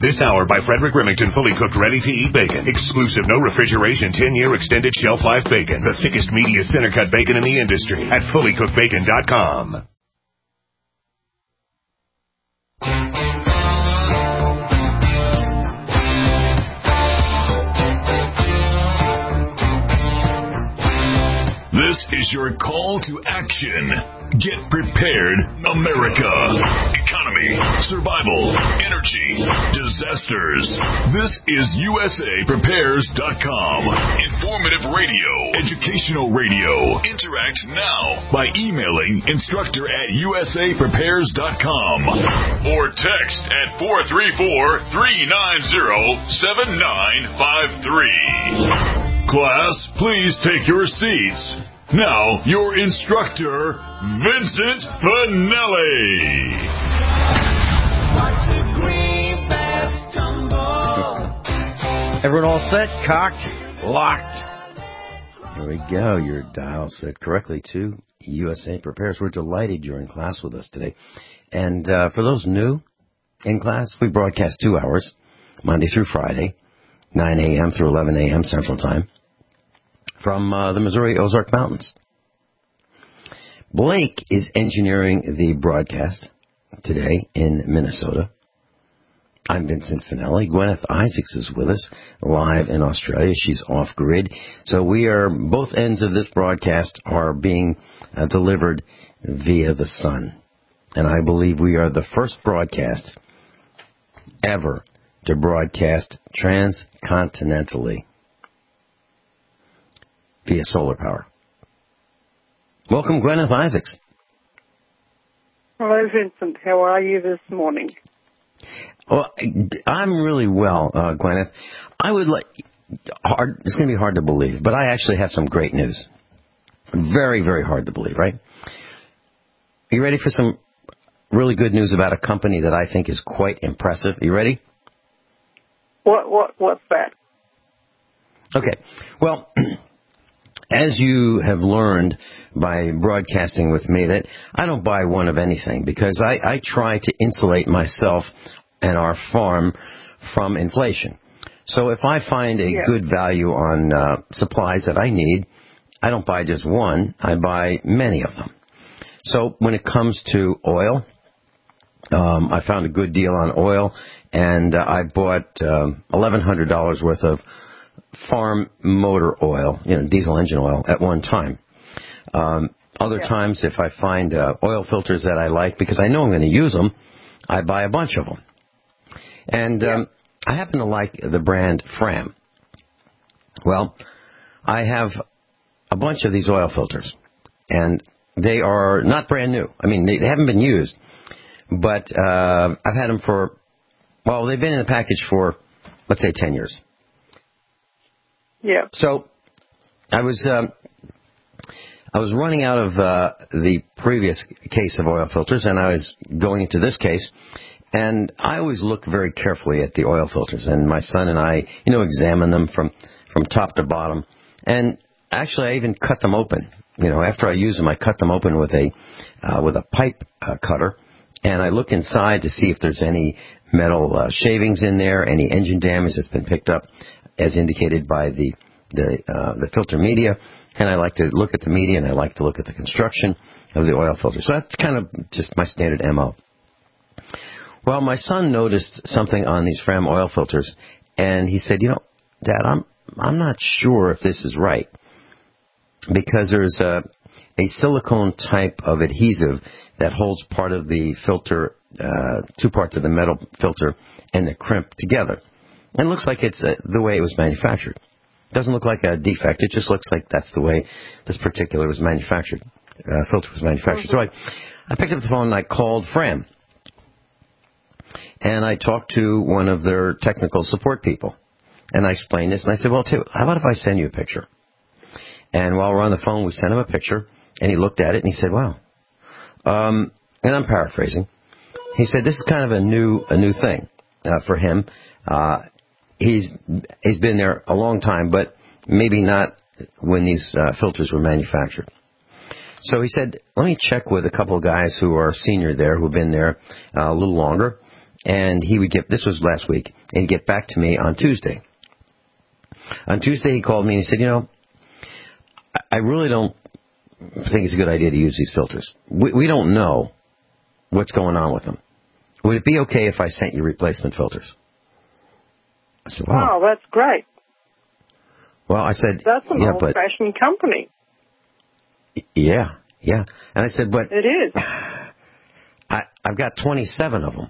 This hour by Frederick Remington, fully cooked, ready-to-eat bacon. Exclusive, no refrigeration, 10-year extended shelf life bacon. The thickest, meatiest, center-cut bacon in the industry at fullycookedbacon.com. This is your call to action. Get prepared, America. Economy, survival, energy, disasters. This is USAPrepares.com. Informative radio, educational radio. Interact now by emailing instructor@USAPrepares.com or text at 434-390-7953. Class, please take your seats. Now, your instructor, Vincent Finelli. Everyone all set? Cocked? Locked? Here we go. Your dial set correctly to USA Prepares. We're delighted you're in class with us today. And for those new in class, we broadcast 2 hours, Monday through Friday, 9 a.m. through 11 a.m. Central Time, from the Missouri Ozark Mountains. Blake is engineering the broadcast today in Minnesota. I'm Vincent Finelli. Gwyneth Isaacs is with us live in Australia. She's off-grid. So we are, both ends of this broadcast are being delivered via the sun. And I believe we are the first broadcast ever to broadcast transcontinentally via solar power. Welcome, Gwyneth Isaacs. Hello, Vincent. How are you this morning? Well, I'm really well, Gwyneth. I would like, it's going to be hard to believe, but I actually have some great news. Very, very hard to believe, right? Are you ready for some really good news about a company that I think is quite impressive? Are you ready? What's that? Okay. Well, as you have learned by broadcasting with me, that I don't buy one of anything because I try to insulate myself and our farm from inflation. So if I find a good value on supplies that I need, I don't buy just one, I buy many of them. So when it comes to oil, I found a good deal on oil, and I bought $1,100 worth of farm motor oil, diesel engine oil, at one time. Other times, if I find oil filters that I like, because I know I'm going to use them, I buy a bunch of them. And I happen to like the brand Fram. Well, I have a bunch of these oil filters, and they are not brand new. I mean, they haven't been used, but I've had them for, well, they've been in the package for, let's say, 10 years. Yeah. So I was running out of the previous case of oil filters, and I was going into this case, and I always look very carefully at the oil filters, and my son and I, examine them from top to bottom, and actually I even cut them open. After I use them, I cut them open with a pipe cutter, and I look inside to see if there's any metal shavings in there, any engine damage that's been picked up, as indicated by the filter media. And I like to look at the media, and I like to look at the construction of the oil filter. So that's kind of just my standard MO. Well, my son noticed something on these Fram oil filters, and he said, Dad, I'm not sure if this is right, because there's a silicone type of adhesive that holds part of the filter, two parts of the metal filter and the crimp together. And it looks like it's the way it was manufactured. It doesn't look like a defect. It just looks like that's the way this particular was manufactured. Filter was manufactured. So I picked up the phone and I called Fram. And I talked to one of their technical support people. And I explained this. And I said, well, how about if I send you a picture? And while we're on the phone, we sent him a picture. And he looked at it and he said, wow. And I'm paraphrasing. He said, this is kind of a new thing for him. He's been there a long time, but maybe not when these filters were manufactured. So he said, let me check with a couple of guys who are senior there, who've been there a little longer, and he would this was last week, and he'd get back to me on Tuesday. On Tuesday, he called me and he said, I really don't think it's a good idea to use these filters. We don't know what's going on with them. Would it be okay if I sent you replacement filters? I said, wow, that's great. Well, I said, that's an old-fashioned company. Yeah. And I said, but it is. I've got 27 of them.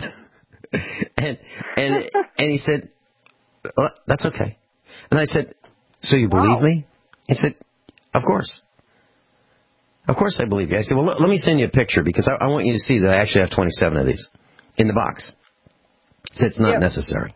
and he said, well, that's okay. And I said, so you believe me? He said, of course. Of course I believe you. I said, well, let me send you a picture because I want you to see that I actually have 27 of these in the box. He said, it's not necessary.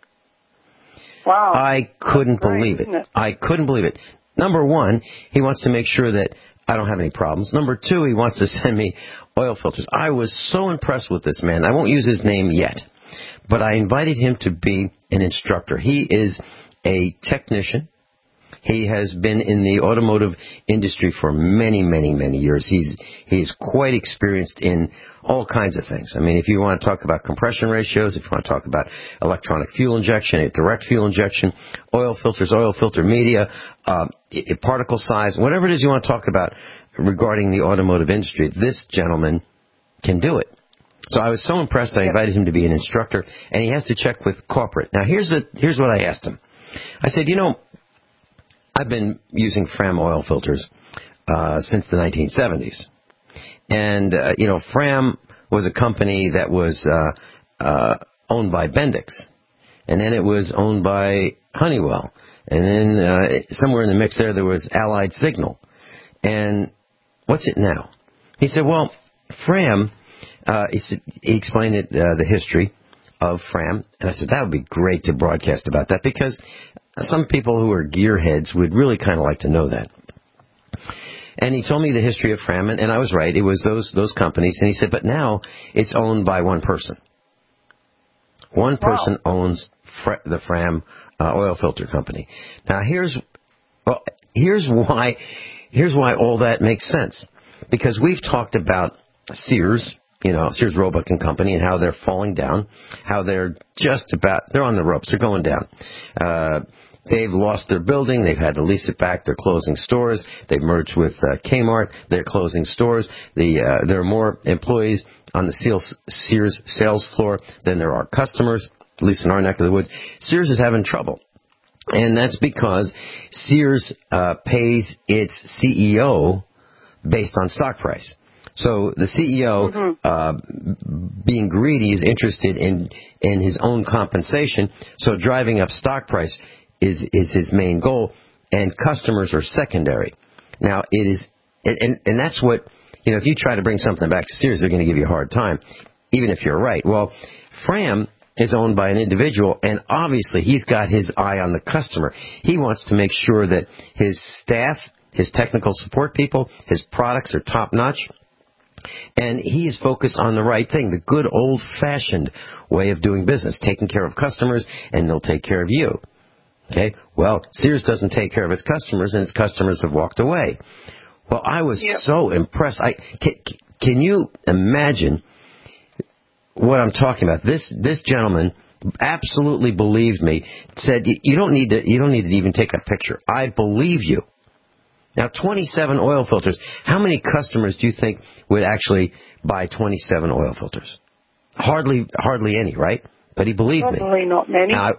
Wow. I couldn't believe it. I couldn't believe it. Number one, he wants to make sure that I don't have any problems. Number two, he wants to send me oil filters. I was so impressed with this man. I won't use his name yet, but I invited him to be an instructor. He is a technician. He has been in the automotive industry for many, many, many years. He's quite experienced in all kinds of things. I mean, if you want to talk about compression ratios, if you want to talk about electronic fuel injection, direct fuel injection, oil filters, oil filter media, particle size, whatever it is you want to talk about regarding the automotive industry, this gentleman can do it. So I was so impressed I invited him to be an instructor, and he has to check with corporate. Now, here's what I asked him. I said, I've been using Fram oil filters since the 1970s. And, Fram was a company that was owned by Bendix. And then it was owned by Honeywell. And then somewhere in the mix there was Allied Signal. And what's it now? He said, well, Fram, he explained the history of Fram. And I said, that would be great to broadcast about that because some people who are gearheads would really kind of like to know that. And he told me the history of Fram, and I was right. It was those companies. And he said, but now it's owned by one person. One person owns the Fram oil filter company. Now, here's why all that makes sense. Because we've talked about Sears, Sears Roebuck and Company, and how they're falling down, how they're on the ropes, they're going down. They've lost their building. They've had to lease it back. They're closing stores. They've merged with Kmart. They're closing stores. There are more employees on the Sears sales floor than there are customers, at least in our neck of the woods. Sears is having trouble. And that's because Sears pays its CEO based on stock price. So the CEO, being greedy, is interested in his own compensation. So driving up stock price is his main goal, and customers are secondary. Now, it is, and that's what, if you try to bring something back to Sears, they're going to give you a hard time, even if you're right. Well, Fram is owned by an individual, and obviously he's got his eye on the customer. He wants to make sure that his staff, his technical support people, his products are top-notch, and he is focused on the right thing, the good old-fashioned way of doing business, taking care of customers, and they'll take care of you. Okay, well, Sears doesn't take care of its customers, and its customers have walked away. Well, I was so impressed. Can you imagine what I'm talking about? This gentleman absolutely believed me. Said you don't need to even take a picture. I believe you. Now, 27 oil filters. How many customers do you think would actually buy 27 oil filters? Hardly any, right? But he believed me. Probably not many. Now,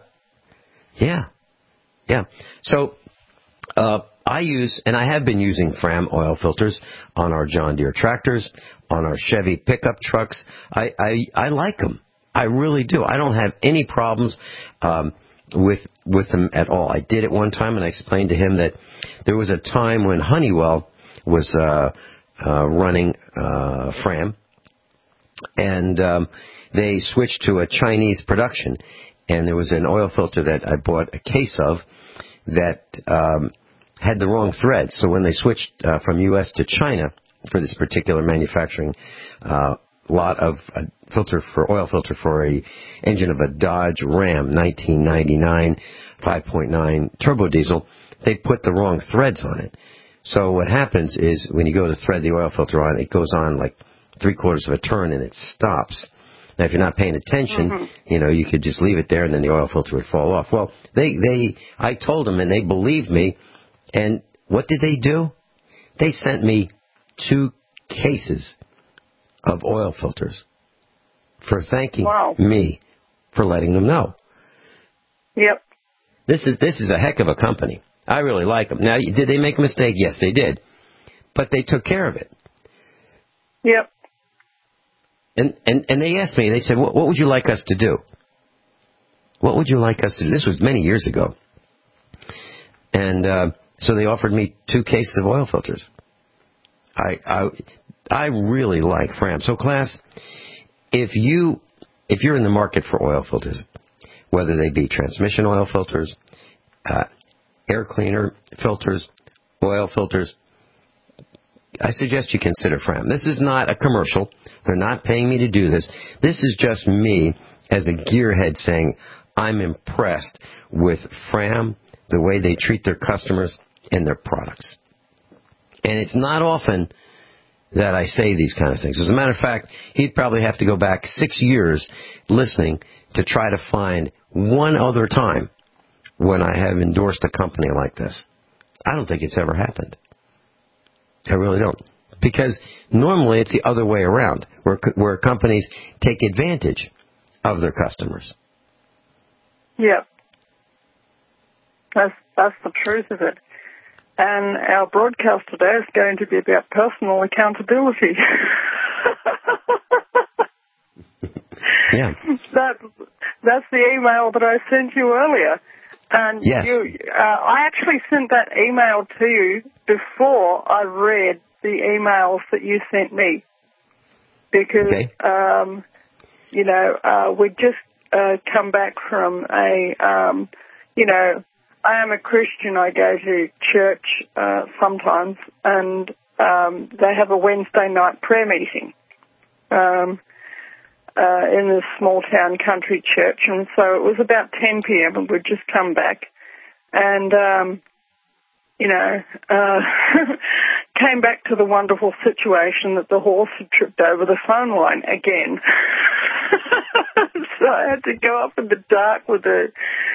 yeah. So I use, and I have been using Fram oil filters on our John Deere tractors, on our Chevy pickup trucks. I like them. I really do. I don't have any problems with them at all. I did it one time, and I explained to him that there was a time when Honeywell was running Fram, and they switched to a Chinese production. And there was an oil filter that I bought a case of that had the wrong thread. So when they switched from U.S. to China for this particular manufacturing lot of oil filter for a engine of a Dodge Ram 1999 5.9 turbo diesel, they put the wrong threads on it. So what happens is when you go to thread the oil filter on, it goes on like 3/4 of a turn and it stops. Now, if you're not paying attention, you could just leave it there and then the oil filter would fall off. Well, I told them and they believed me. And what did they do? They sent me 2 cases of oil filters for thanking me for letting them know. Yep. This is a heck of a company. I really like them. Now, did they make a mistake? Yes, they did. But they took care of it. Yep. And they asked me, they said, what would you like us to do? What would you like us to do? This was many years ago. And so they offered me 2 cases of oil filters. I really like Fram. So, class, if you're in the market for oil filters, whether they be transmission oil filters, air cleaner filters, oil filters, I suggest you consider Fram. This is not a commercial. They're not paying me to do this. This is just me as a gearhead saying I'm impressed with Fram, the way they treat their customers and their products. And it's not often that I say these kind of things. As a matter of fact, he'd probably have to go back 6 years listening to try to find one other time when I have endorsed a company like this. I don't think it's ever happened. I really don't. Because normally it's the other way around, where companies take advantage of their customers. Yep. That's the truth of it. And our broadcast today is going to be about personal accountability. Yeah. That's the email that I sent you earlier. And yes. I actually sent that email to you before I read the emails that you sent me. Because, we'd just come back from I am a Christian. I go to church sometimes, and they have a Wednesday night prayer meeting in this small-town country church. And so it was about 10 p.m. and we'd just come back and, came back to the wonderful situation that the horse had tripped over the phone line again. So I had to go up in the dark with a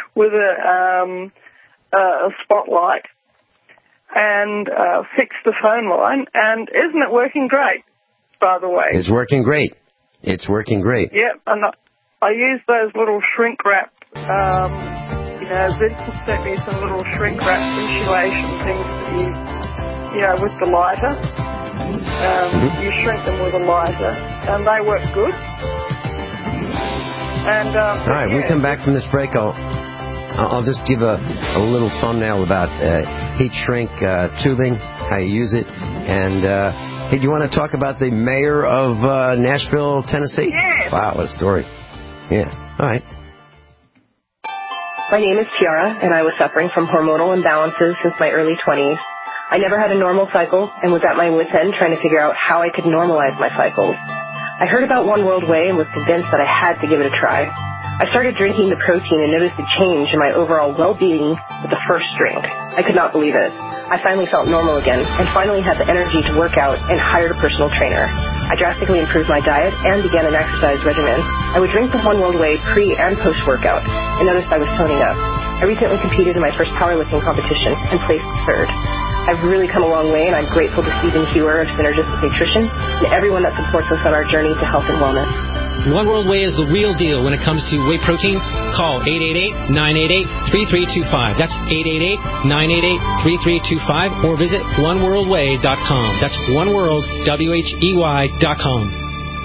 spotlight and fix the phone line. And isn't it working great, by the way? It's working great. It's working great. Yep, and I use those little shrink wrap, Vincent sent me some little shrink wrap insulation things that with the lighter. You shrink them with a lighter, and they work good. And all right, when we come back from this break, I'll just give a little thumbnail about heat shrink tubing, how you use it, and hey, do you want to talk about the mayor of Nashville, Tennessee? Yes. Wow, what a story. Yeah, all right. My name is Tiara, and I was suffering from hormonal imbalances since my early 20s. I never had a normal cycle and was at my wit's end trying to figure out how I could normalize my cycles. I heard about One World Whey and was convinced that I had to give it a try. I started drinking the protein and noticed a change in my overall well-being with the first drink. I could not believe it. I finally felt normal again and finally had the energy to work out and hired a personal trainer. I drastically improved my diet and began an exercise regimen. I would drink the One World Whey pre- and post-workout and noticed I was toning up. I recently competed in my first powerlifting competition and placed third. I've really come a long way, and I'm grateful to Stephen Hewer of Synergistic Nutrition and everyone that supports us on our journey to health and wellness. One World Whey is the real deal when it comes to whey protein. Call 888-988-3325. That's 888-988-3325, or visit oneworldwhey.com. That's oneworldwhey.com.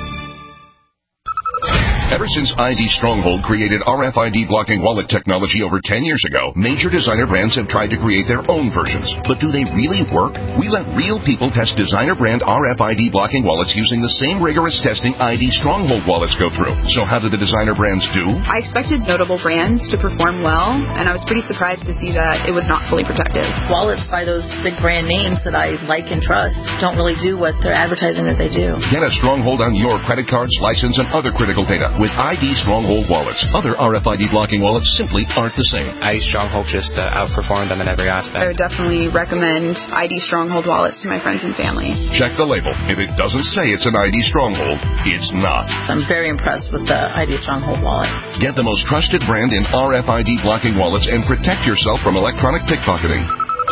Ever since ID Stronghold created RFID blocking wallet technology over 10 years ago, major designer brands have tried to create their own versions. But do they really work? We let real people test designer brand RFID blocking wallets using the same rigorous testing ID Stronghold wallets go through. So how did the designer brands do? I expected notable brands to perform well, and I was pretty surprised to see that it was not fully protected. Wallets by those big brand names that I like and trust don't really do what they're advertising that they do. Get a Stronghold on your credit cards, license, and other critical data with ID Stronghold wallets. Other RFID blocking wallets simply aren't the same. ID Stronghold just outperformed them in every aspect. I would definitely recommend ID Stronghold wallets to my friends and family. Check the label. If it doesn't say it's an ID Stronghold, it's not. I'm very impressed with the ID Stronghold wallet. Get the most trusted brand in RFID blocking wallets and protect yourself from electronic pickpocketing.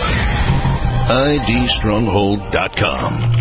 IDStronghold.com.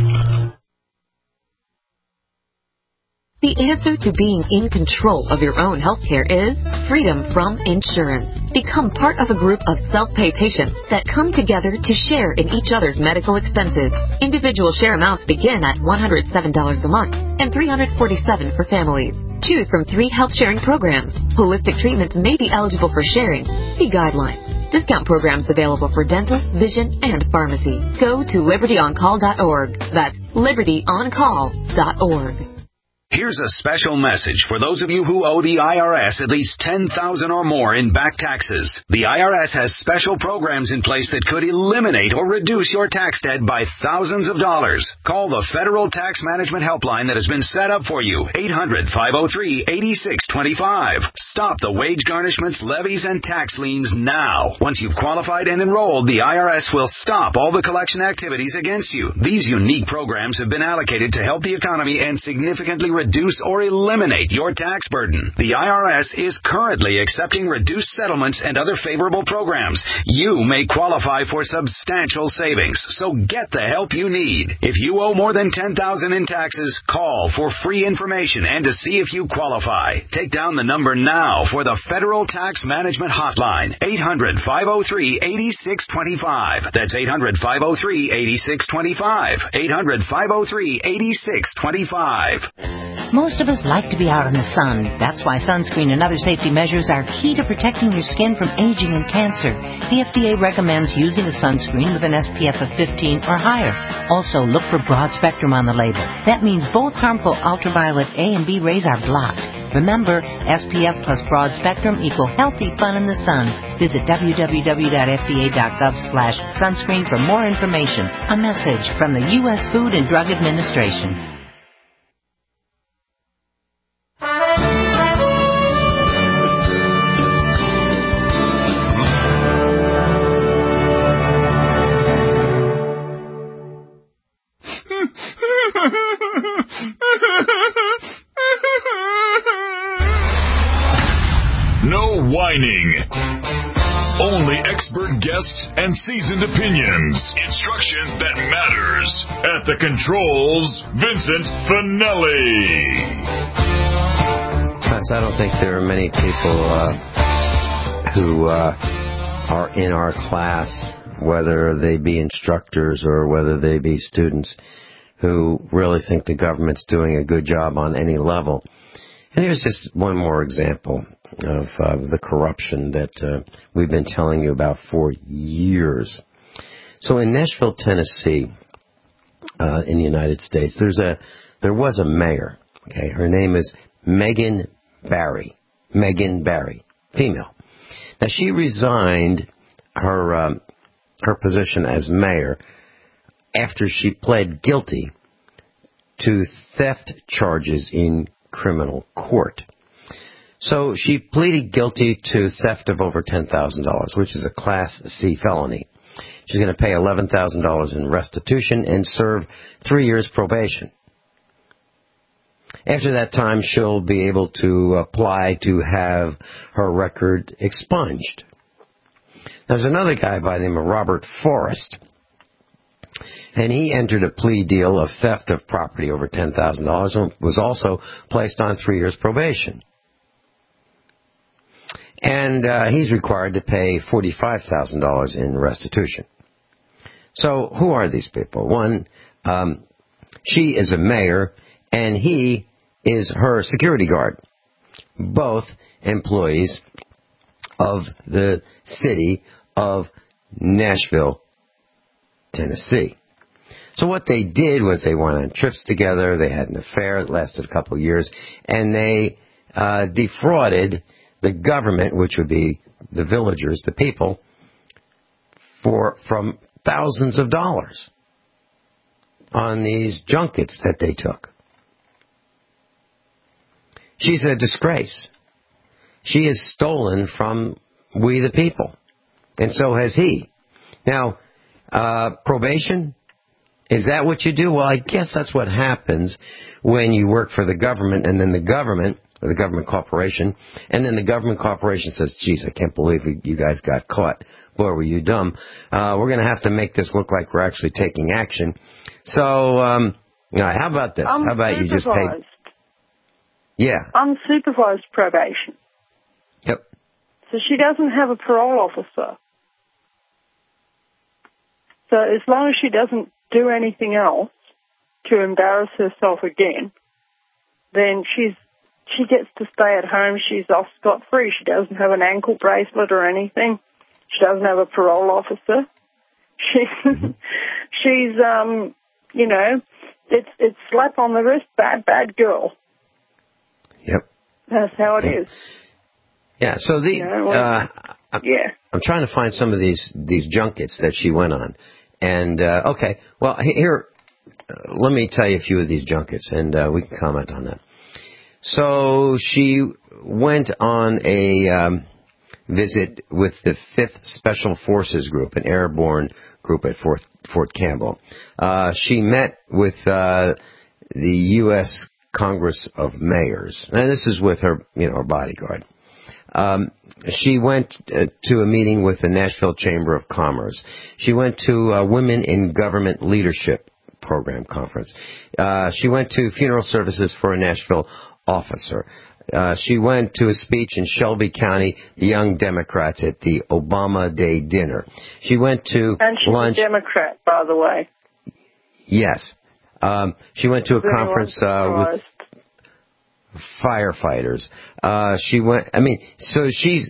The answer to being in control of your own healthcare is freedom from insurance. Become part of a group of self-pay patients that come together to share in each other's medical expenses. Individual share amounts begin at $107 a month and $347 for families. Choose from 3 health-sharing programs. Holistic treatments may be eligible for sharing. See guidelines. Discount programs available for dental, vision, and pharmacy. Go to libertyoncall.org. That's libertyoncall.org. Here's a special message for those of you who owe the IRS at least $10,000 or more in back taxes. The IRS has special programs in place that could eliminate or reduce your tax debt by thousands of dollars. Call the Federal Tax Management Helpline that has been set up for you, 800-503-8625. Stop the wage garnishments, levies, and tax liens now. Once you've qualified and enrolled, the IRS will stop all the collection activities against you. These unique programs have been allocated to help the economy and significantly reduce or eliminate your tax burden. The IRS is currently accepting reduced settlements and other favorable programs. You may qualify for substantial savings, so get the help you need. If you owe more than $10,000 in taxes, call for free information and to see if you qualify. Take down the number now for the Federal Tax Management Hotline, 800-503-8625. That's 800-503-8625. 800-503-8625. Most of us like to be out in the sun. That's why sunscreen and other safety measures are key to protecting your skin from aging and cancer. The FDA recommends using a sunscreen with an SPF of 15 or higher. Also, look for broad spectrum on the label. That means both harmful ultraviolet A and B rays are blocked. Remember, SPF plus broad spectrum equal healthy fun in the sun. Visit www.fda.gov/sunscreen for more information. A message from the U.S. Food and Drug Administration. No whining. Only expert guests and seasoned opinions. Instruction that matters. At the controls, Vincent Finelli. I don't think there are many people who are in our class, whether they be instructors or whether they be students, who really think the government's doing a good job on any level. And here's just one more example of the corruption that we've been telling you about for years. So in Nashville, Tennessee, in the United States, there was a mayor. Okay, her name is Megan Barry. Megan Barry, female. Now she resigned her position as mayor after she pled guilty to theft charges in criminal court. So she pleaded guilty to theft of over $10,000, which is a Class C felony. She's going to pay $11,000 in restitution and serve 3 years probation. After that time, she'll be able to apply to have her record expunged. There's another guy by the name of Robert Forrest, and he entered a plea deal of theft of property over $10,000 and was also placed on 3 years probation. And he's required to pay $45,000 in restitution. So who are these people? One, she is a mayor, and he is her security guard. Both employees of the city of Nashville, Tennessee. So what they did was they went on trips together, they had an affair that lasted a couple of years, and they defrauded the government, which would be the villagers, the people, from thousands of dollars on these junkets that they took. She's a disgrace. She has stolen from we the people, and so has he. Now, probation, is that what you do? Well, I guess that's what happens when you work for the government, and then the government, or the government corporation, and then the government corporation says, geez, I can't believe you guys got caught. Boy, were you dumb. We're going to have to make this look like we're actually taking action. So, how about this? How about you just pay? Yeah. Unsupervised probation. Yep. So she doesn't have a parole officer. So as long as she doesn't do anything else to embarrass herself again, then she gets to stay at home. She's off scot-free. She doesn't have an ankle bracelet or anything. She doesn't have a parole officer. She's it's slap on the wrist, bad girl. Yep. That's how it is. Yeah. So I'm trying to find some of these junkets that she went on, and okay. Well, here, let me tell you a few of these junkets, and we can comment on that. So she went on a visit with the 5th Special Forces Group, an airborne group at Fort Campbell. She met with the U.S. Congress of Mayors, and this is with her, her bodyguard. She went to a meeting with the Nashville Chamber of Commerce. She went to a Women in Government Leadership Program conference. She went to funeral services for a Nashville officer. She went to a speech in Shelby County, the Young Democrats at the Obama Day dinner. She went to and she's lunch. A Democrat, by the way. Yes. She went to a conference with firefighters. She went. So she's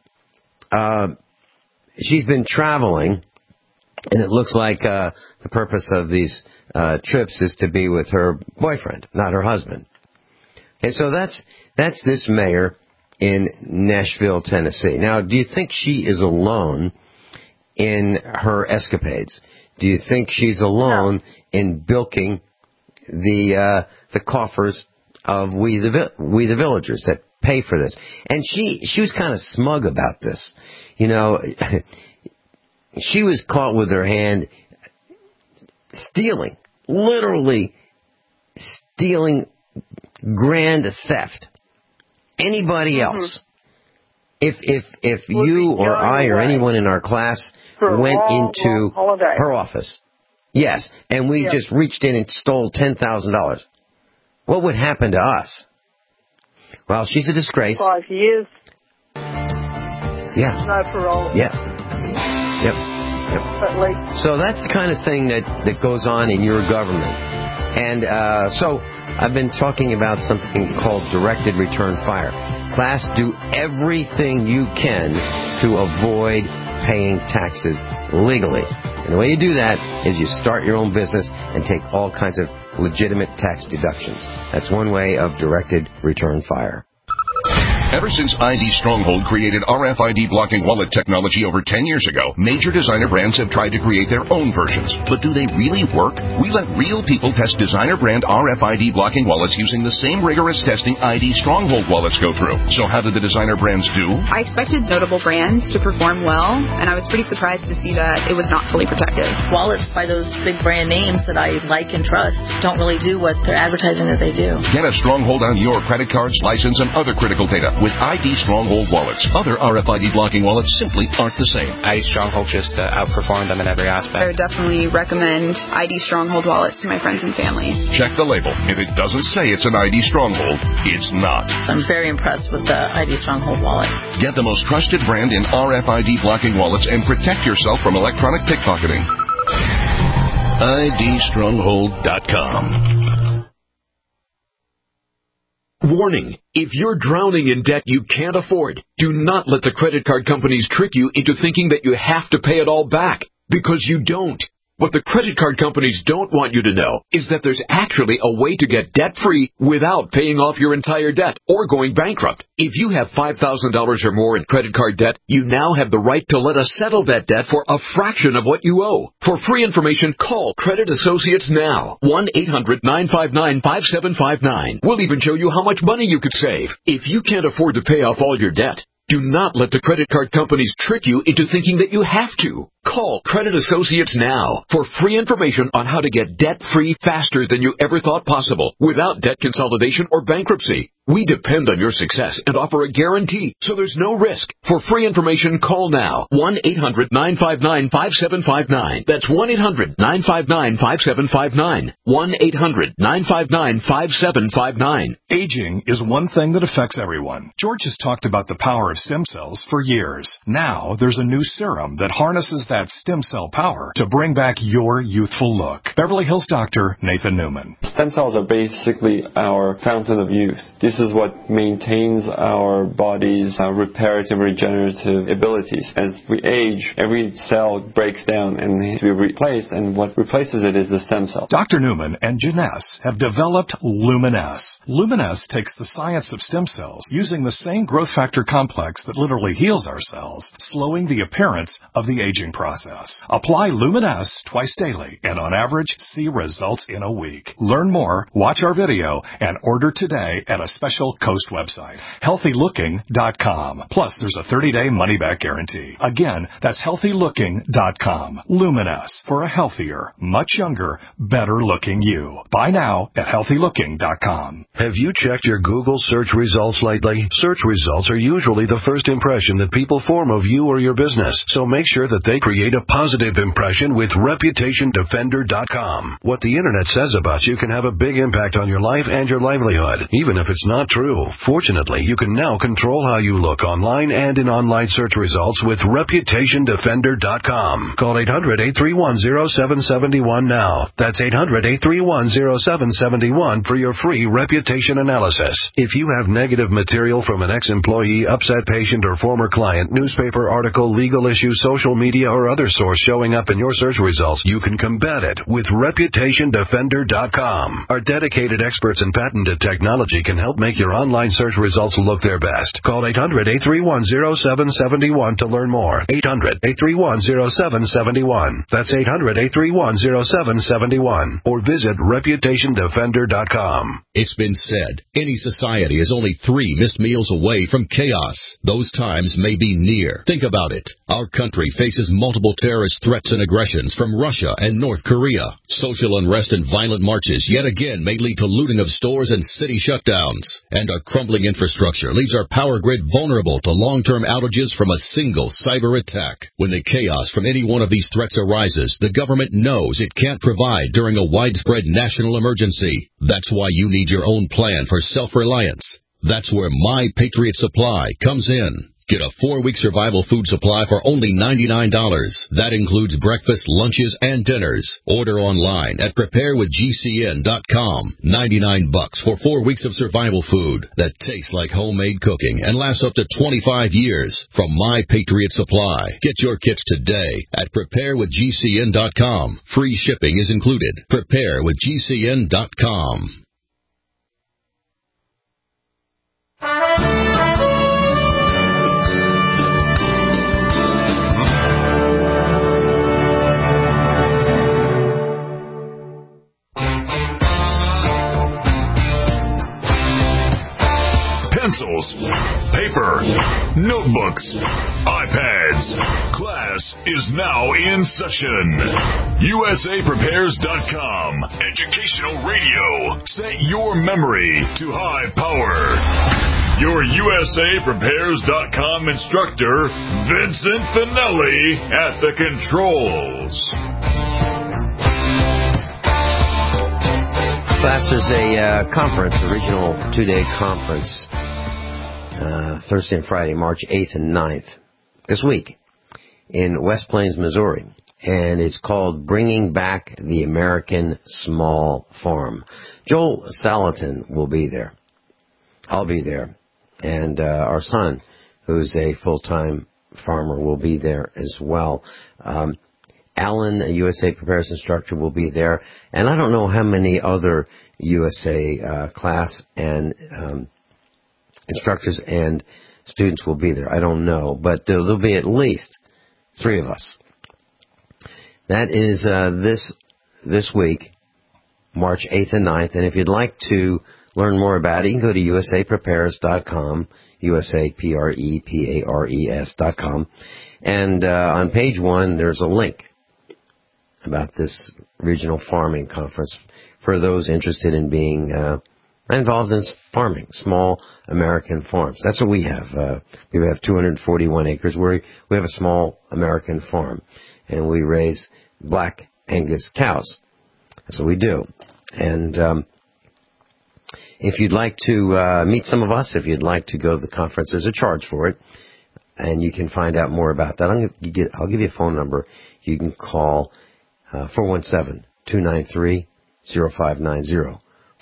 been traveling, and it looks like the purpose of these trips is to be with her boyfriend, not her husband. And so that's this mayor in Nashville, Tennessee. Now, do you think she is alone in her escapades? Do you think she's alone in bilking the coffers of we the villagers that pay for this? And she was kind of smug about this. She was caught with her hand stealing, literally stealing grand theft. Anybody else, if you or I or anyone in our class went into her office, yes, and we just reached in and stole $10,000, what would happen to us? Well, she's a disgrace. 5 years. Yeah. No parole. Yeah. Yep. At least. So that's the kind of thing that goes on in your government. And so I've been talking about something called directed return fire. Class, do everything you can to avoid paying taxes legally. And the way you do that is you start your own business and take all kinds of legitimate tax deductions. That's one way of directed return fire. Ever since ID Stronghold created RFID blocking wallet technology over 10 years ago, major designer brands have tried to create their own versions. But do they really work? We let real people test designer brand RFID blocking wallets using the same rigorous testing ID Stronghold wallets go through. So how did the designer brands do? I expected notable brands to perform well, and I was pretty surprised to see that it was not fully protected. Wallets by those big brand names that I like and trust don't really do what they're advertising that they do. Get a Stronghold on your credit cards, license, and other critical data with ID Stronghold wallets. Other RFID blocking wallets simply aren't the same. ID Stronghold just outperformed them in every aspect. I would definitely recommend ID Stronghold wallets to my friends and family. Check the label. If it doesn't say it's an ID Stronghold, it's not. I'm very impressed with the ID Stronghold wallet. Get the most trusted brand in RFID blocking wallets and protect yourself from electronic pickpocketing. IDStronghold.com. Warning, if you're drowning in debt you can't afford, do not let the credit card companies trick you into thinking that you have to pay it all back, because you don't. What the credit card companies don't want you to know is that there's actually a way to get debt-free without paying off your entire debt or going bankrupt. If you have $5,000 or more in credit card debt, you now have the right to let us settle that debt for a fraction of what you owe. For free information, call Credit Associates now. 1-800-959-5759. We'll even show you how much money you could save. If you can't afford to pay off all your debt, do not let the credit card companies trick you into thinking that you have to. Call Credit Associates now for free information on how to get debt-free faster than you ever thought possible without debt consolidation or bankruptcy. We depend on your success and offer a guarantee, so there's no risk. For free information, call now. 1-800-959-5759. That's 1-800-959-5759. 1-800-959-5759. Aging is one thing that affects everyone. George has talked about the power of stem cells for years. Now, there's a new serum that harnesses that stem cell power to bring back your youthful look. Beverly Hills doctor Nathan Newman. Stem cells are basically our fountain of youth. This is what maintains our body's reparative, regenerative abilities. As we age, every cell breaks down and needs to be replaced, and what replaces it is the stem cell. Dr. Newman and Janess have developed Luminess. Luminess takes the science of stem cells using the same growth factor complex that literally heals our cells, slowing the appearance of the aging process. Apply Luminess twice daily and on average see results in a week. Learn more, watch our video, and order today at a special Coast website, healthylooking.com. Plus, there's a 30-day money-back guarantee. Again, that's healthylooking.com. Luminess, for a healthier, much younger, better-looking you. Buy now at healthylooking.com. Have you checked your Google search results lately? Search results are usually the first impression that people form of you or your business, so make sure that they create a positive impression with ReputationDefender.com. What the Internet says about you can have a big impact on your life and your livelihood, even if it's not true. Fortunately, you can now control how you look online and in online search results with ReputationDefender.com. Call 800-831-0771 now. That's 800-831-0771 for your free reputation analysis. If you have negative material from an ex-employee, upset patient, or former client, newspaper article, legal issue, social media, or other source showing up in your search results, you can combat it with ReputationDefender.com. Our dedicated experts in patented technology can help make your online search results look their best. Call 800-831-0771 to learn more. 800-831-0771. That's 800-831-0771. Or visit ReputationDefender.com. It's been said, any society is only 3 missed meals away from chaos. Those times may be near. Think about it. Our country faces multiple terrorist threats and aggressions from Russia and North Korea. Social unrest and violent marches yet again may lead to looting of stores and city shutdowns. And our crumbling infrastructure leaves our power grid vulnerable to long-term outages from a single cyber attack. When the chaos from any one of these threats arises, the government knows it can't provide during a widespread national emergency. That's why you need your own plan for self-reliance. That's where My Patriot Supply comes in. Get a 4-week survival food supply for only $99. That includes breakfast, lunches, and dinners. Order online at preparewithgcn.com. $99 for 4 weeks of survival food that tastes like homemade cooking and lasts up to 25 years. From My Patriot Supply. Get your kits today at preparewithgcn.com. Free shipping is included. Preparewithgcn.com. Pencils, paper, notebooks, iPads. Class is now in session. USAPrepares.com. Educational radio. Set your memory to high power. Your USAPrepares.com instructor, Vincent Finelli, at the controls. Class, there's a conference, a regional 2-day conference, Thursday and Friday, March 8th and 9th, this week, in West Plains, Missouri. And it's called Bringing Back the American Small Farm. Joel Salatin will be there. I'll be there. And our son, who's a full-time farmer, will be there as well. Alan, a USA Prepares instructor, will be there. And I don't know how many other USA class and instructors and students will be there. I don't know. But there'll be at least 3 of us. That is this week, March 8th and 9th. And if you'd like to learn more about it, you can go to usaprepares.com, usaprepares.com. And on page 1, there's a link about this regional farming conference for those interested in being involved in farming, small American farms. That's what we have. We have 241 acres. We have a small American farm, and we raise black Angus cows. That's what we do. And if you'd like to meet some of us, if you'd like to go to the conference, there's a charge for it, and you can find out more about that. I'll give you a phone number. You can call 417-293-0590,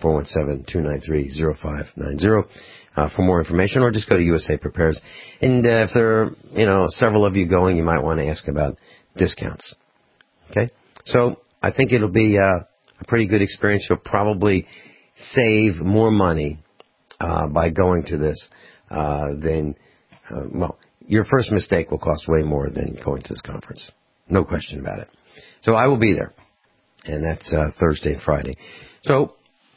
417-293-0590 for more information, or just go to USA Prepares. And if there are, several of you going, you might want to ask about discounts. Okay? So I think it'll be a pretty good experience. You'll probably save more money by going to this than, your first mistake will cost way more than going to this conference. No question about it. So I will be there, and that's Thursday and Friday. So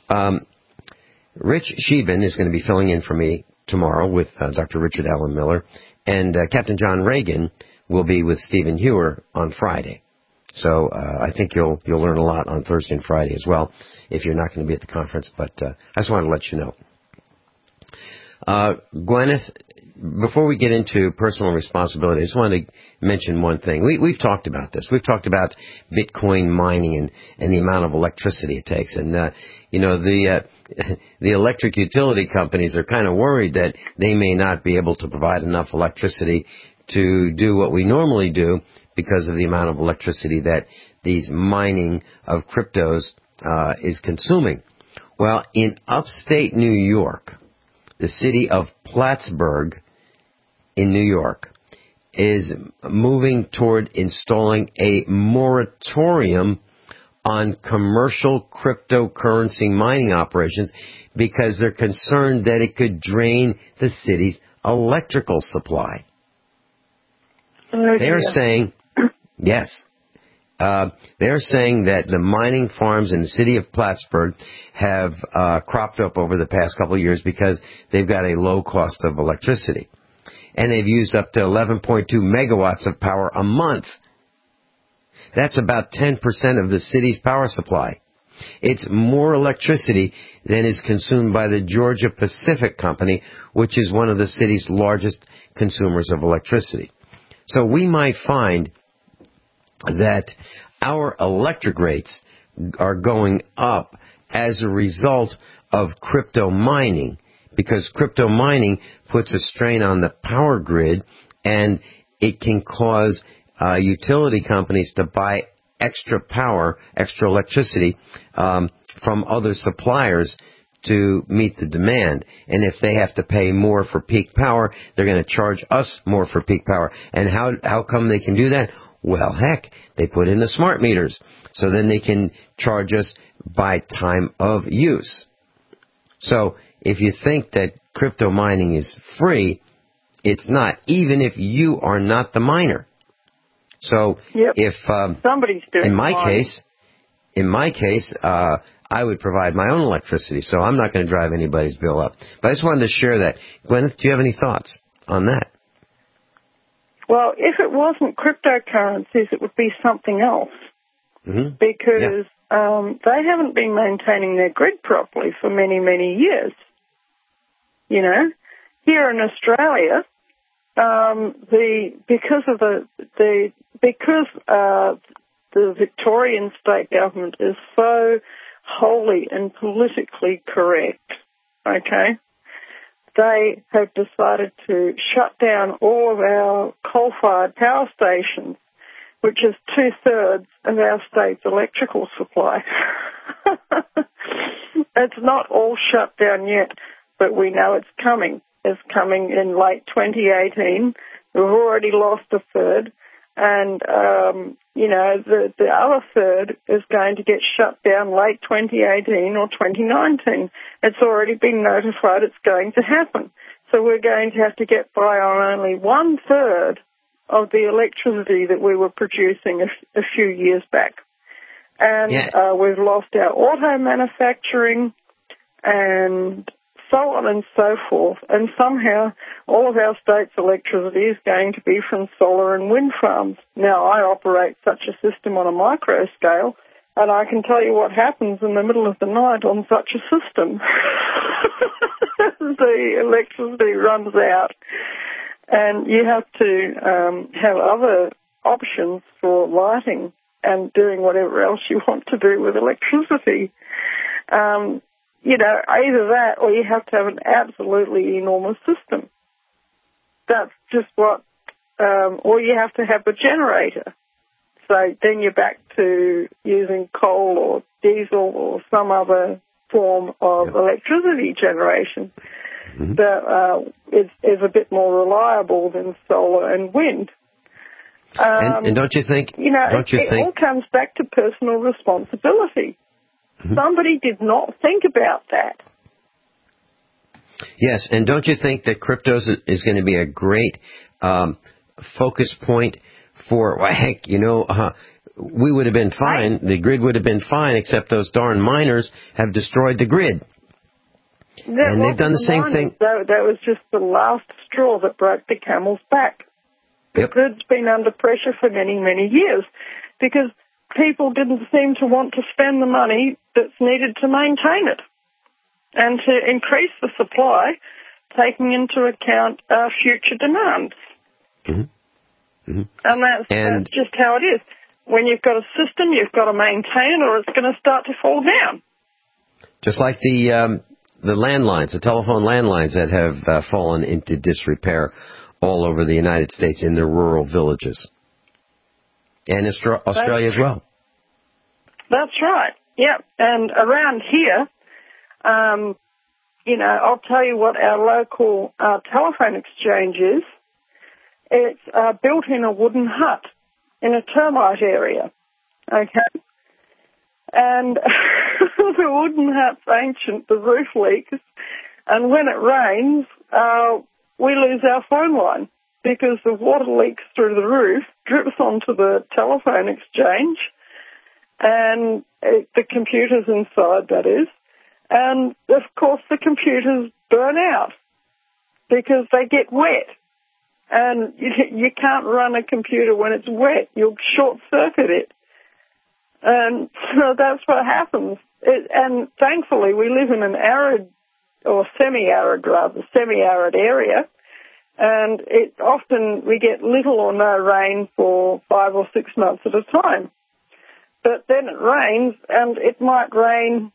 Rich Sheben is going to be filling in for me tomorrow with Dr. Richard Allen Miller, and Captain John Reagan will be with Stephen Hewer on Friday. So I think you'll learn a lot on Thursday and Friday as well if you're not going to be at the conference, but I just wanted to let you know. Gwyneth, before we get into personal responsibility, I just wanted to mention one thing. We've talked about this. We've talked about Bitcoin mining and the amount of electricity it takes. And, the electric utility companies are kind of worried that they may not be able to provide enough electricity to do what we normally do because of the amount of electricity that these mining of cryptos is consuming. Well, in upstate New York, the city of Plattsburgh in New York is moving toward installing a moratorium on commercial cryptocurrency mining operations because they're concerned that it could drain the city's electrical supply. They're saying, yes, they're saying that the mining farms in the city of Plattsburgh have cropped up over the past couple of years because they've got a low cost of electricity. And they've used up to 11.2 megawatts of power a month. That's about 10% of the city's power supply. It's more electricity than is consumed by the Georgia Pacific Company, which is one of the city's largest consumers of electricity. So we might find that our electric rates are going up as a result of crypto mining, because crypto mining puts a strain on the power grid, and it can cause utility companies to buy extra power, extra electricity from other suppliers to meet the demand. And if they have to pay more for peak power, they're going to charge us more for peak power. And how come they can do that? Well, heck, they put in the smart meters. So then they can charge us by time of use. So if you think that crypto mining is free, it's not, even if you are not the miner. So if somebody's doing in my case, I would provide my own electricity, so I'm not going to drive anybody's bill up. But I just wanted to share that. Gwyneth, do you have any thoughts on that? Well, if it wasn't cryptocurrencies, it would be something else. Mm-hmm. Because they haven't been maintaining their grid properly for many, many years. You know, here in Australia, because the Victorian state government is so wholly and politically correct, okay, they have decided to shut down all of our coal-fired power stations, which is 2/3 of our state's electrical supply. It's not all shut down yet, but we know it's coming. It's coming in late 2018. We've already lost 1/3. And, the other third is going to get shut down late 2018 or 2019. It's already been notified it's going to happen. So we're going to have to get by on only 1/3 of the electricity that we were producing a few years back. And we've lost our auto manufacturing and so on and so forth. And somehow all of our state's electricity is going to be from solar and wind farms. Now, I operate such a system on a micro scale, and I can tell you what happens in the middle of the night on such a system. The electricity runs out, and you have to have other options for lighting and doing whatever else you want to do with electricity. Either that or you have to have an absolutely enormous system. That's just what, or you have to have a generator. So then you're back to using coal or diesel or some other form of electricity generation that is a bit more reliable than solar and wind. And don't you think? It all comes back to personal responsibility. Somebody did not think about that. Yes, and don't you think that crypto is going to be a great focus point for, we would have been fine, the grid would have been fine, except those darn miners have destroyed the grid. And they've done the same thing. That was just the last straw that broke the camel's back. The grid's been under pressure for many, many years because people didn't seem to want to spend the money that's needed to maintain it and to increase the supply, taking into account future demands. And that's just how it is. When you've got a system, you've got to maintain it or it's going to start to fall down. Just like the landlines, the telephone landlines that have fallen into disrepair all over the United States in the rural villages. And Australia as well. That's right. Yeah. And around here, I'll tell you what our local telephone exchange is. It's built in a wooden hut in a termite area. Okay. And the wooden hut's ancient, the roof leaks, and when it rains, we lose our phone line because the water leaks through the roof, drips onto the telephone exchange, and the computers inside, that is. And, of course, the computers burn out because they get wet. And you can't run a computer when it's wet. You'll short-circuit it. And so that's what happens. And thankfully, we live in an arid, or semi-arid area. And we get little or no rain for 5 or 6 months at a time. But then it rains, and it might rain,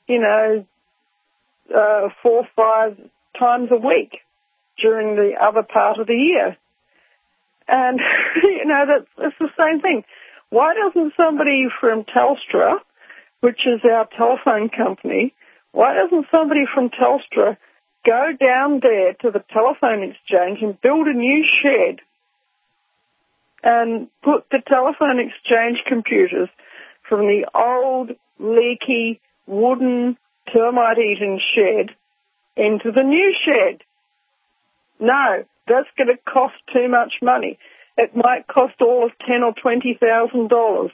4 or 5 times a week during the other part of the year. And, that's the same thing. Why doesn't somebody from Telstra, which is our telephone company, why doesn't somebody from Telstra go down there to the telephone exchange and build a new shed and put the telephone exchange computers from the old, leaky, wooden, termite-eaten shed into the new shed? No, that's going to cost too much money. It might cost all of $10,000 or $20,000.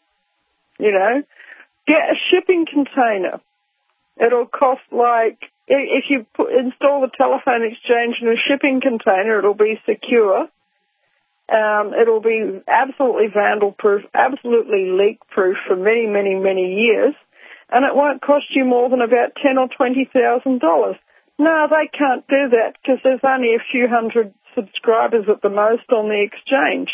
Get a shipping container. It'll cost if you install the telephone exchange in a shipping container, it'll be secure. It'll be absolutely vandal-proof, absolutely leak-proof for many, many, many years, and it won't cost you more than about $10,000 or $20,000. No, they can't do that because there's only a few hundred subscribers at the most on the exchange.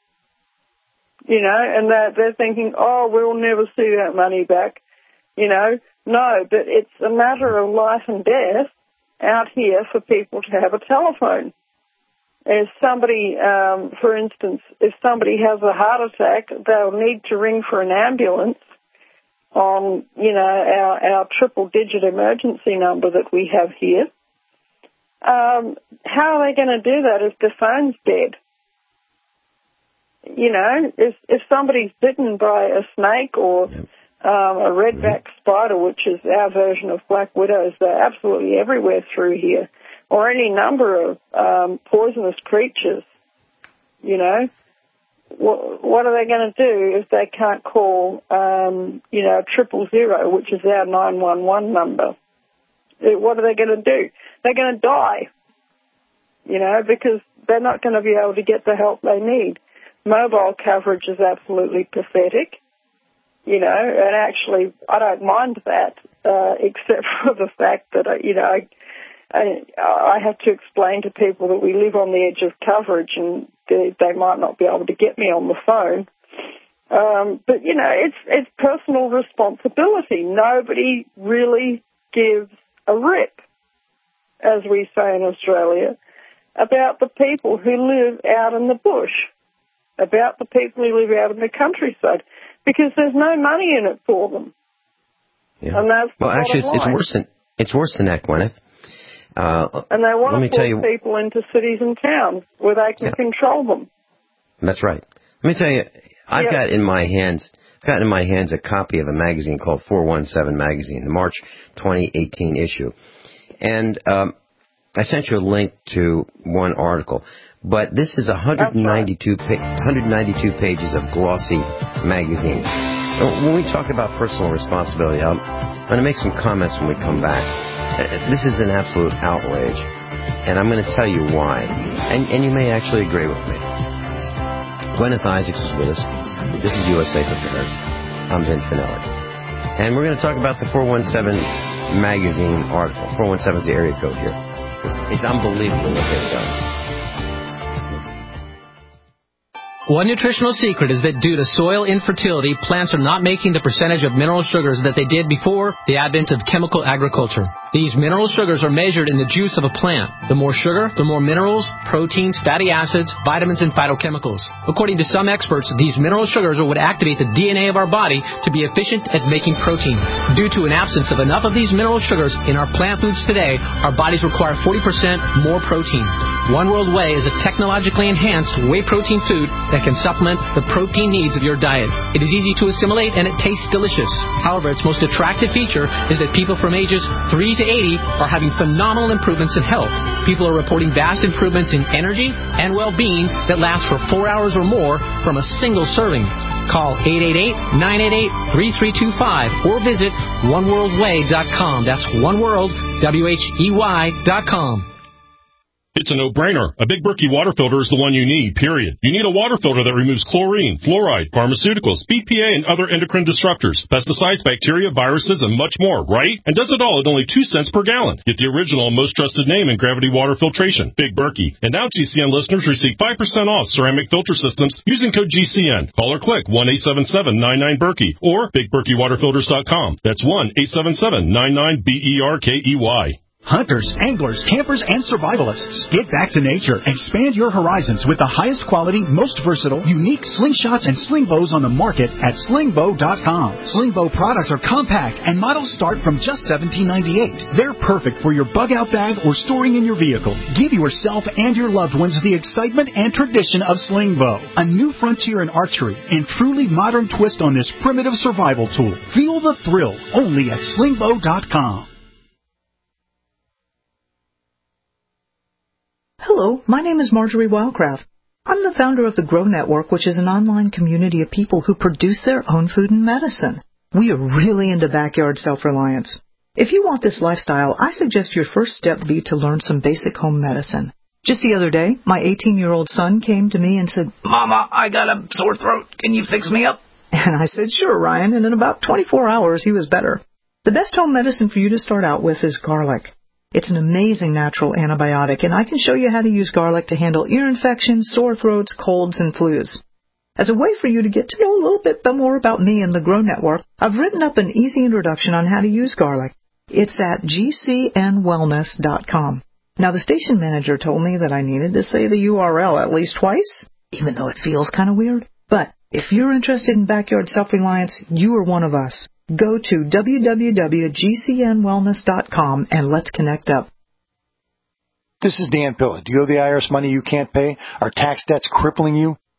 And they're thinking, we'll never see that money back. No, but it's a matter of life and death out here for people to have a telephone. If somebody, for instance, if somebody has a heart attack, they'll need to ring for an ambulance on, our triple-digit emergency number that we have here. How are they going to do that if the phone's dead? if somebody's bitten by a snake or a redback spider, which is our version of black widows, they're absolutely everywhere through here, or any number of poisonous creatures, what are they going to do if they can't call, 000, which is our 911 number? What are they going to do? They're going to die, because they're not going to be able to get the help they need. Mobile coverage is absolutely pathetic, and actually I don't mind that, except for the fact that, I have to explain to people that we live on the edge of coverage and they might not be able to get me on the phone. But, it's personal responsibility. Nobody really gives a rip, as we say in Australia, about the people who live out in the bush, about the people who live out in the countryside, because there's no money in it for them. Yeah. And that's actually, it's worse than that, Gwyneth. And they want to force people into cities and towns where they can control them. That's right. Let me tell you, I've got in my hands a copy of a magazine called 417 Magazine, the March 2018 issue. And I sent you a link to one article. But this is 192 pages of glossy magazine. When we talk about personal responsibility, I'm going to make some comments when we come back. This is an absolute outrage, and I'm going to tell you why. And you may actually agree with me. Gwyneth Isaacs is with us. This is USA Prepares. I'm Vin Finelli. And we're going to talk about the 417 magazine article. 417 is the area code here. It's unbelievable what they've done. One nutritional secret is that due to soil infertility, plants are not making the percentage of mineral sugars that they did before the advent of chemical agriculture. These mineral sugars are measured in the juice of a plant. The more sugar, the more minerals, proteins, fatty acids, vitamins, and phytochemicals. According to some experts, these mineral sugars are what activate the DNA of our body to be efficient at making protein. Due to an absence of enough of these mineral sugars in our plant foods today, our bodies require 40% more protein. One World Whey is a technologically enhanced whey protein food that can supplement the protein needs of your diet. It is easy to assimilate and it tastes delicious. However, its most attractive feature is that people from ages 3 to 80 are having phenomenal improvements in health. People are reporting vast improvements in energy and well-being that last for 4 hours or more from a single serving. Call 888-988-3325 or visit oneworldwhey.com. That's oneworld, WHEY.com. It's a no-brainer. A Big Berkey water filter is the one you need, period. You need a water filter that removes chlorine, fluoride, pharmaceuticals, BPA, and other endocrine disruptors, pesticides, bacteria, viruses, and much more, right? And does it all at only 2 cents per gallon. Get the original and most trusted name in gravity water filtration, Big Berkey. And now GCN listeners receive 5% off ceramic filter systems using code GCN. Call or click 1-877-99-BERKEY or BigBerkeyWaterFilters.com. That's 1-877-99-BERKEY. Hunters, anglers, campers, and survivalists. Get back to nature. Expand your horizons with the highest quality, most versatile, unique slingshots and sling bows on the market at slingbow.com. Slingbow products are compact and models start from just $17.98. They're perfect for your bug-out bag or storing in your vehicle. Give yourself and your loved ones the excitement and tradition of Slingbow, a new frontier in archery and truly modern twist on this primitive survival tool. Feel the thrill only at slingbow.com. Hello, my name is Marjorie Wildcraft. I'm the founder of the Grow Network, which is an online community of people who produce their own food and medicine. We are really into backyard self-reliance. If you want this lifestyle, I suggest your first step be to learn some basic home medicine. Just the other day, my 18-year-old son came to me and said, "Mama, I got a sore throat. Can you fix me up?" And I said, "Sure, Ryan," and in about 24 hours, he was better. The best home medicine for you to start out with is garlic. It's an amazing natural antibiotic, and I can show you how to use garlic to handle ear infections, sore throats, colds, and flus. As a way for you to get to know a little bit more about me and the Grow Network, I've written up an easy introduction on how to use garlic. It's at gcnwellness.com. Now, the station manager told me that I needed to say the URL at least twice, even though it feels kind of weird. But if you're interested in backyard self-reliance, you are one of us. Go to www.gcnwellness.com and let's connect up. This is Dan Pilla. Do you owe the IRS money you can't pay? Are tax debts crippling you?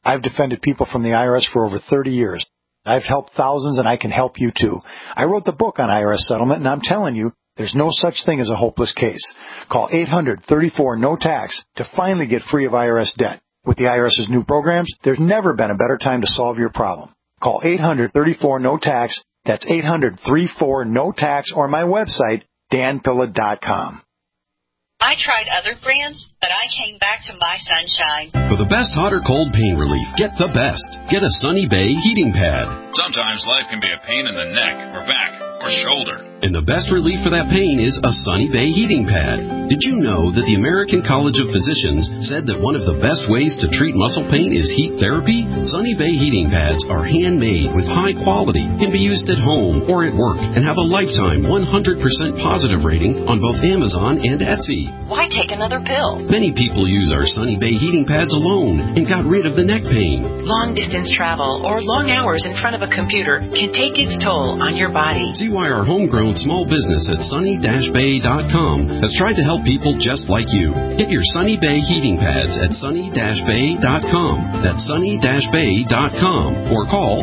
I've defended people from the IRS for over 30 years. I've helped thousands, and I can help you too. I wrote the book on IRS settlement, and I'm telling you, there's no such thing as a hopeless case. Call 800-34-NO-TAX to finally get free of IRS debt. With the IRS's new programs, there's never been a better time to solve your problem. Call 800-34-NO-TAX. That's 800-34-NO-TAX, or my website, danpilla.com. I tried other brands, but I came back to My Sunshine. For the best hot or cold pain relief, get the best. Get a Sunny Bay heating pad. Sometimes life can be a pain in the neck or back or shoulder. And the best relief for that pain is a Sunny Bay heating pad. Did you know that the American College of Physicians said that one of the best ways to treat muscle pain is heat therapy? Sunny Bay heating pads are handmade with high quality, can be used at home or at work, and have a lifetime 100% positive rating on both Amazon and Etsy. Why take another pill? Many people use our Sunny Bay heating pads alone and got rid of the neck pain. Long distance travel or long hours in front of a computer can take its toll on your body. See why our homegrown small business at sunny-bay.com has tried to help people just like you. Get your Sunny Bay heating pads at sunny-bay.com. That's sunny-bay.com. Or call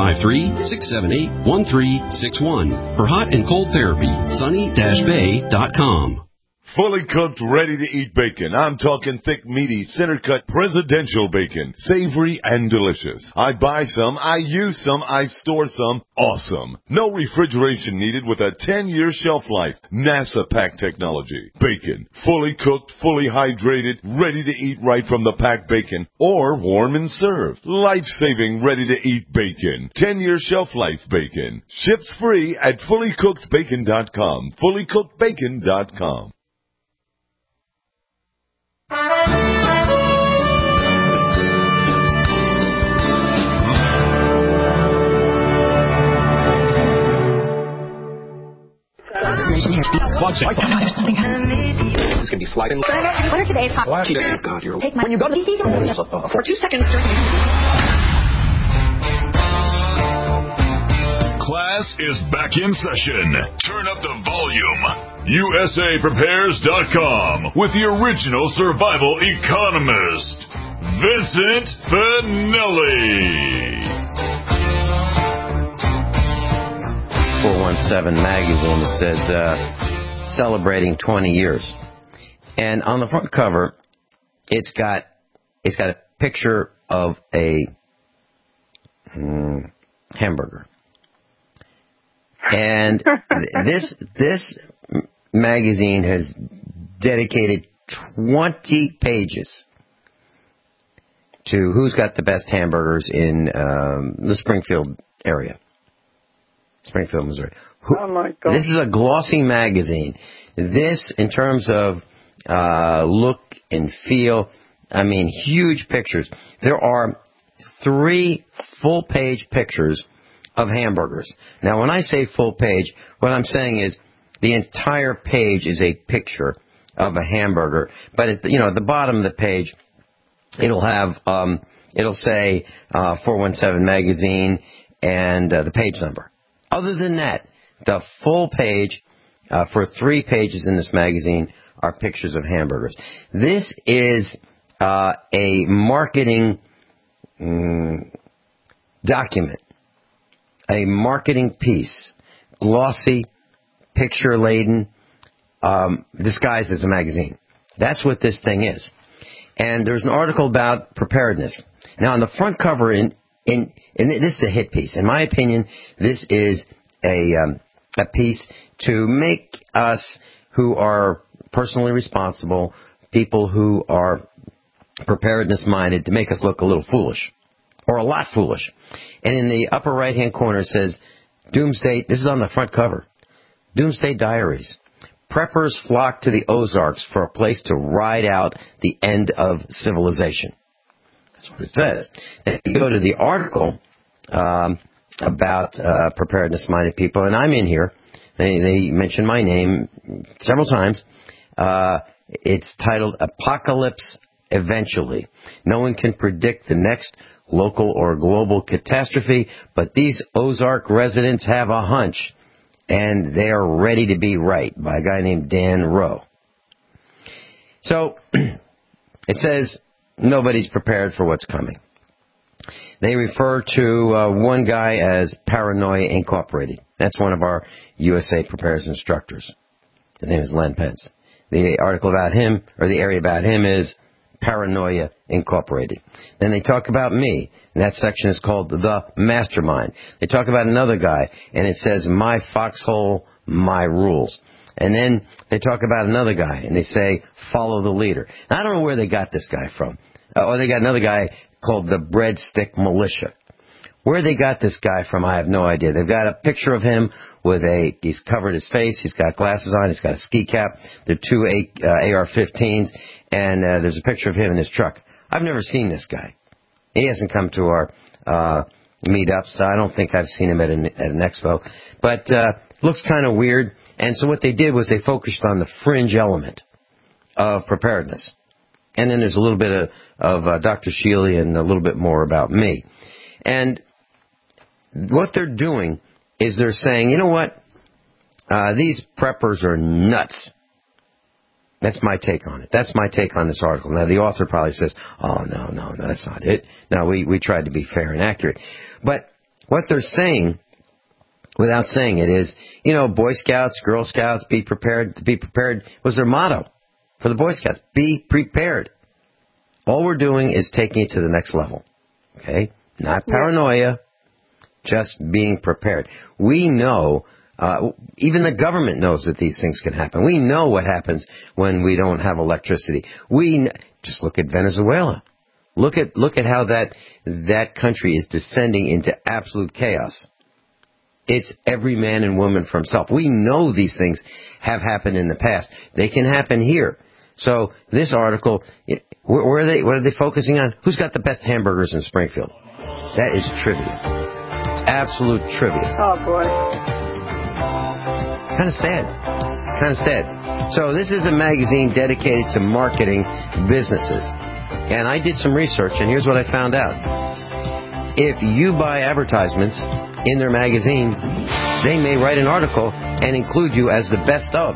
253-678-1361 for hot and cold therapy. sunny-bay.com. Fully cooked, ready-to-eat bacon. I'm talking thick, meaty, center-cut, presidential bacon. Savory and delicious. I buy some, I use some, I store some. Awesome. No refrigeration needed with a 10-year shelf life. NASA pack technology. Bacon. Fully cooked, fully hydrated, ready to eat right from the packed bacon. Or warm and served. Life-saving, ready-to-eat bacon. 10-year shelf life bacon. Ships free at fullycookedbacon.com. fullycookedbacon.com. It's going to be sliding. Winner today's hot. God, you're... Take my... When you go to these for 2 seconds during... Class is back in session. Turn up the volume. USAPrepares.com with the original survival economist, Vincent Finelli. 417 magazine that says celebrating 20 years, and on the front cover it's got a picture of a hamburger, and this magazine has dedicated 20 pages to who's got the best hamburgers in the Springfield area. Springfield, Missouri. Oh my God. This is a glossy magazine. This, in terms of look and feel, I mean, huge pictures. There are 3 full-page pictures of hamburgers. Now, when I say full page, what I'm saying is the entire page is a picture of a hamburger. But at the bottom of the page, it'll have it'll say 417 magazine and the page number. Other than that, the full page for 3 pages in this magazine are pictures of hamburgers. This is a marketing document, a marketing piece, glossy, picture-laden, disguised as a magazine. That's what this thing is. And there's an article about preparedness. Now, on the front cover, and this is a hit piece. In my opinion, this is a piece to make us who are personally responsible, people who are preparedness-minded, to make us look a little foolish, or a lot foolish. And in the upper right-hand corner, it says, Doomsday, this is on the front cover, Doomsday Diaries. Preppers flock to the Ozarks for a place to ride out the end of civilization. That's what it says. Then you go to the article about preparedness-minded people, and I'm in here. They mention my name several times. It's titled Apocalypse Eventually. No one can predict the next local or global catastrophe, but these Ozark residents have a hunch, and they are ready to be right, by a guy named Dan Rowe. So, it says nobody's prepared for what's coming. They refer to one guy as Paranoia Incorporated. That's one of our USA Prepares instructors. His name is Len Pence. The article about him, or the area about him, is Paranoia Incorporated. Then they talk about me, and that section is called The Mastermind. They talk about another guy, and it says My Foxhole, My Rules. And then they talk about another guy, and they say Follow the Leader. Now, I don't know where they got this guy from. Or they got another guy called the Breadstick Militia. Where they got this guy from, I have no idea. They've got a picture of him with he's covered his face, he's got glasses on, he's got a ski cap, there are two AR-15s, and there's a picture of him in his truck. I've never seen this guy. He hasn't come to our meetups, so I don't think I've seen him at an expo. But looks kind of weird, and so what they did was they focused on the fringe element of preparedness. And then there's a little bit of Dr. Shealy and a little bit more about me. And what they're doing is they're saying, you know what, these preppers are nuts. That's my take on it. That's my take on this article. Now, the author probably says, oh, no, that's not it. No, we tried to be fair and accurate. But what they're saying, without saying it, is, you know, Boy Scouts, Girl Scouts, be prepared. To be prepared was their motto for the Boy Scouts. Be prepared. All we're doing is taking it to the next level. Okay? Not paranoia, just being prepared. We know, even the government knows that these things can happen. We know what happens when we don't have electricity. Just look at Venezuela. Look at how that country is descending into absolute chaos. It's every man and woman for himself. We know these things have happened in the past. They can happen here. So this article, what are they focusing on? Who's got the best hamburgers in Springfield? That is trivia. It's absolute trivia. Oh, boy. Kind of sad. So this is a magazine dedicated to marketing businesses. And I did some research, and here's what I found out. If you buy advertisements in their magazine, they may write an article and include you as the best of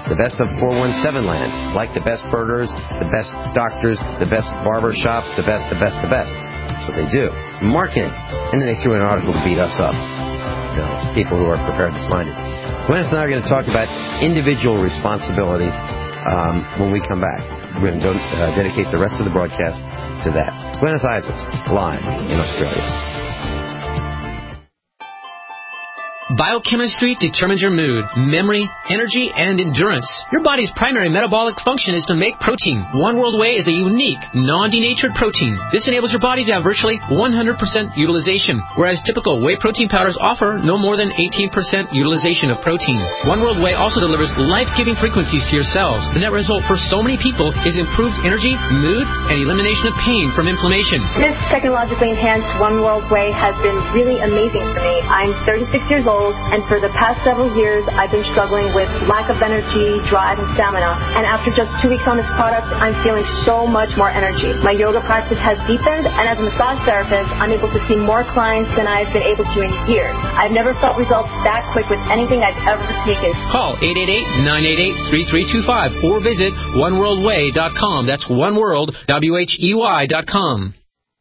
417 land, like the best burgers, the best doctors, the best barber shops, the best. That's what they do. It's marketing. And then they threw in an article to beat us up. You know, people who are preparedness-minded. Gwyneth and I are going to talk about individual responsibility when we come back. We're going to dedicate the rest of the broadcast to that. Gwyneth Isaacs, live in Australia. Biochemistry determines your mood, memory, energy, and endurance. Your body's primary metabolic function is to make protein. One World Whey is a unique, non-denatured protein. This enables your body to have virtually 100% utilization, whereas typical whey protein powders offer no more than 18% utilization of protein. One World Whey also delivers life-giving frequencies to your cells. The net result for so many people is improved energy, mood, and elimination of pain from inflammation. This technologically enhanced One World Whey has been really amazing for me. I'm 36 years old. And for the past several years, I've been struggling with lack of energy, drive, and stamina. And after just 2 weeks on this product, I'm feeling so much more energy. My yoga practice has deepened, and as a massage therapist, I'm able to see more clients than I've been able to in years. I've never felt results that quick with anything I've ever taken. Call 888-988-3325 or visit oneworldwhey.com. That's oneworld.com.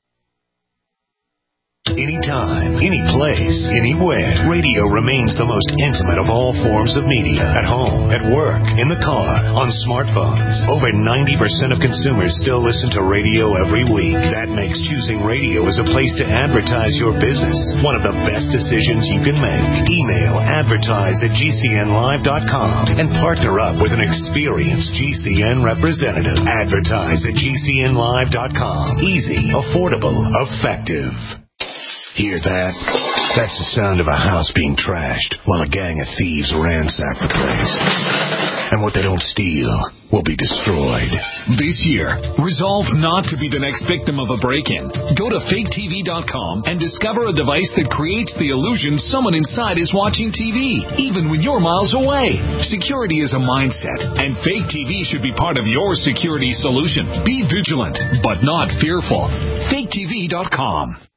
Anytime, any place, anywhere, radio remains the most intimate of all forms of media. At home, at work, in the car, on smartphones. Over 90% of consumers still listen to radio every week. That makes choosing radio as a place to advertise your business one of the best decisions you can make. Email advertise@gcnlive.com and partner up with an experienced GCN representative. Advertise@gcnlive.com. Easy, affordable, effective. Hear that? That's the sound of a house being trashed while a gang of thieves ransack the place. And what they don't steal will be destroyed. This year, resolve not to be the next victim of a break-in. Go to faketv.com and discover a device that creates the illusion someone inside is watching TV, even when you're miles away. Security is a mindset, and Fake TV should be part of your security solution. Be vigilant, but not fearful. faketv.com.